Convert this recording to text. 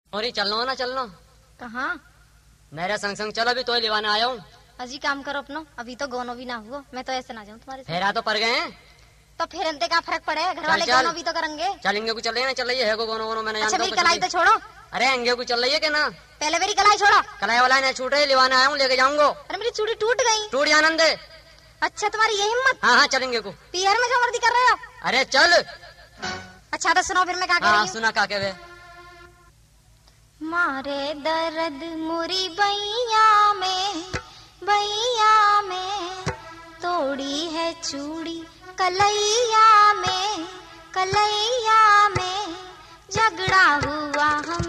और चलना ना चलना कहाँ? मेरे संग संग चलो, अभी तो लिवाने आया हूँ। अजी काम करो अपनो, अभी तो गोनो भी ना हुआ, मैं तो ऐसे ना जाऊँ तुम्हारे साथ। फेरा तो पड़ गए हैं तो फिर अंते का फर्क पड़े, घर चल वाले चल। गोनो भी तो करेंगे। चलेंगे को चल रही है ना, चल रही है को गोनो गोनो मैंने अच्छा जानता मेरी हूँ, कलाई तो छोड़ो, अरे अंगे को चल रही है क्या ना, पहले मेरी कलाई छोड़ो। कलाई वाला नहीं छूट रही, लिवाने आया हूँ, लेके जाऊंगा। अरे मेरी चूड़ी टूट गई। टूट जाने दे। अच्छा तुम्हारी ये हिम्मत। हाँ हाँ चलेंगे को। पीहर में जो मर्जी कर रहे हो। अरे चल। अच्छा तो सुनो फिर मैं क्या कह रही हाँ हूँ। सुना का के वे मारे दर्द मुरी बैया में तोड़ी है चूड़ी कलैया में झगड़ा हुआ हम